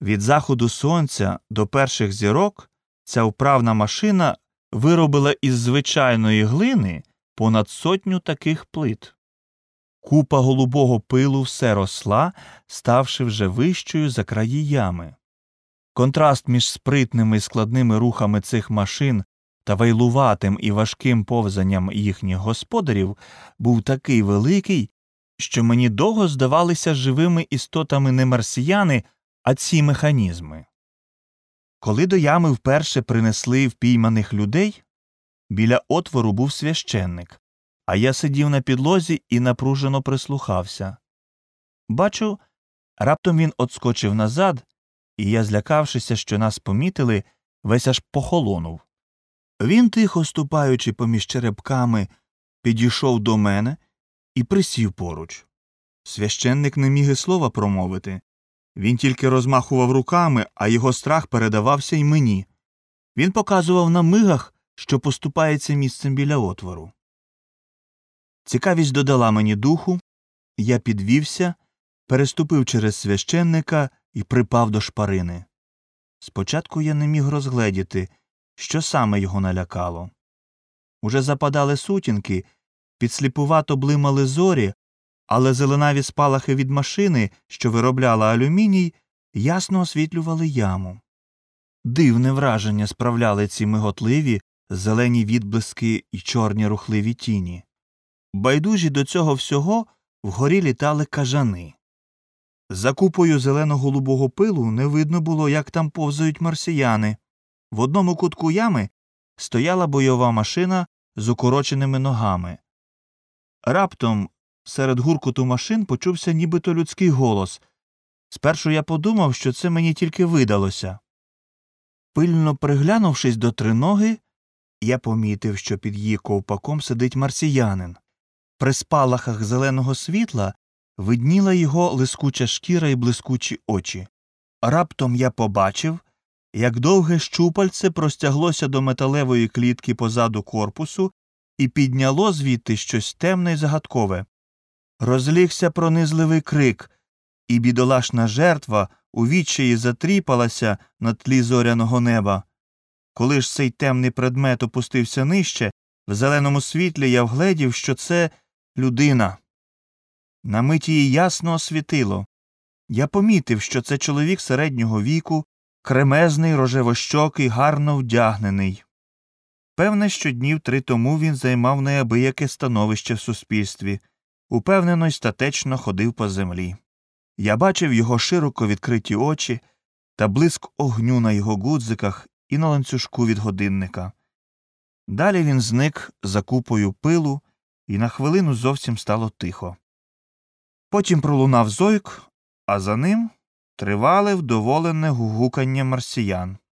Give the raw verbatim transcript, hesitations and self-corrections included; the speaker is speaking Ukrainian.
Від заходу сонця до перших зірок ця вправна машина виробила із звичайної глини понад сотню таких плит. Купа голубого пилу все росла, ставши вже вищою за краї ями. Контраст між спритними і складними рухами цих машин та вайлуватим і важким повзанням їхніх господарів був такий великий, що мені довго здавалися живими істотами не марсіяни, а ці механізми. Коли до ями вперше принесли впійманих людей, біля отвору був священник, а я сидів на підлозі і напружено прислухався. Бачу, раптом він отскочив назад, і я, злякавшися, що нас помітили, весь аж похолонув. Він, тихо ступаючи поміж черепками, підійшов до мене і присів поруч. Священник не міг і слова промовити. Він тільки розмахував руками, а його страх передавався й мені. Він показував на мигах, що поступається місцем біля отвору. Цікавість додала мені духу, я підвівся, переступив через священника і припав до шпарини. Спочатку я не міг розгледіти, що саме його налякало. Уже западали сутінки, підсліпувато блимали зорі, але зеленаві спалахи від машини, що виробляла алюміній, ясно освітлювали яму. Дивне враження справляли ці миготливі, зелені відблиски і чорні рухливі тіні. Байдужі до цього всього вгорі літали кажани. За купою зелено-голубого пилу не видно було, як там повзають марсіяни. В одному кутку ями стояла бойова машина з укороченими ногами. Раптом серед гуркоту машин почувся нібито людський голос. Спершу я подумав, що це мені тільки видалося. Пильно приглянувшись до триноги, я помітив, що під її ковпаком сидить марсіянин. При спалахах зеленого світла видніла його лискуча шкіра і блискучі очі. Раптом я побачив, як довге щупальце простяглося до металевої клітки позаду корпусу і підняло звідти щось темне й загадкове. Розлігся пронизливий крик, і бідолашна жертва у відчаї затріпалася на тлі зоряного неба. Коли ж цей темний предмет опустився нижче, в зеленому світлі я вгледів, що це людина. На мить її ясно освітило. Я помітив, що це чоловік середнього віку, кремезний, рожевощокий, гарно вдягнений. Певне, що днів три тому він займав неабияке становище в суспільстві, упевнено й статечно ходив по землі. Я бачив його широко відкриті очі та блиск огню на його гудзиках і на ланцюжку від годинника. Далі він зник за купою пилу, і на хвилину зовсім стало тихо. Потім пролунав зойк, а за ним тривале вдоволене гугукання марсіян.